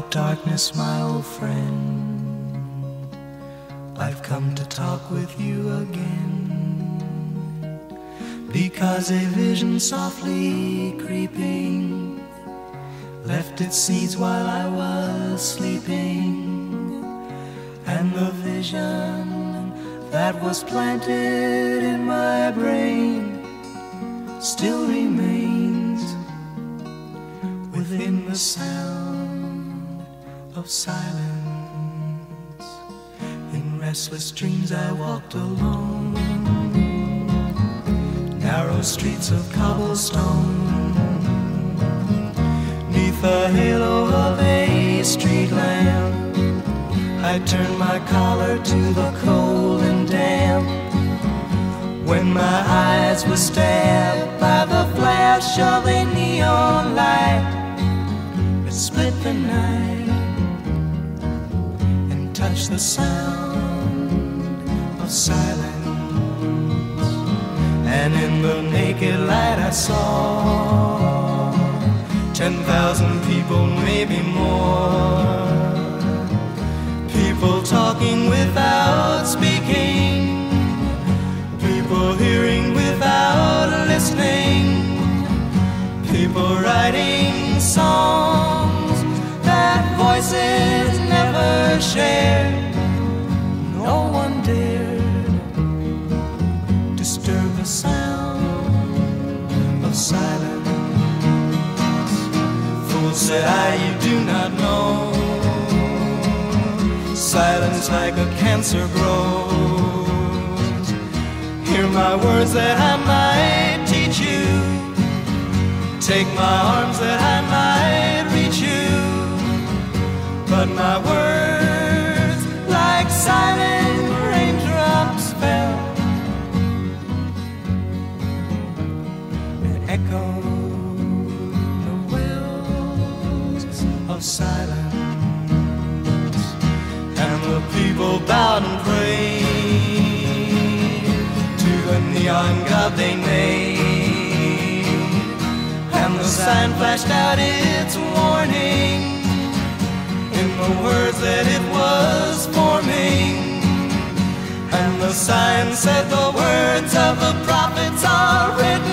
darkness, my old friend, I've come to talk with you again, because a vision softly creeping left its seeds while I was sleeping, and the vision that was planted in my brain still remains within the sound of silence. In restless dreams I walked alone, narrow streets of cobblestone, neath the halo of a street lamp. I turned my collar to the cold and damp, when my eyes were stabbed by the flash of a neon light that split the night and touched the sound of silence. And in the naked light I saw 10,000 people, maybe more, people talking without speaking, people hearing without listening, people writing songs that voices never shared. No one dared disturb the sound of silence. Fool, said I, you do not know, silence like a cancer grows. Hear my words that I might teach you, take my arms that I might reach you, but my words like silent raindrops fell and echoed the wells of silence. And the people bowed and prayed to the neon god they made, and the sign flashed out its warning in the words that it was forming. And the sign said, the words of the prophets are written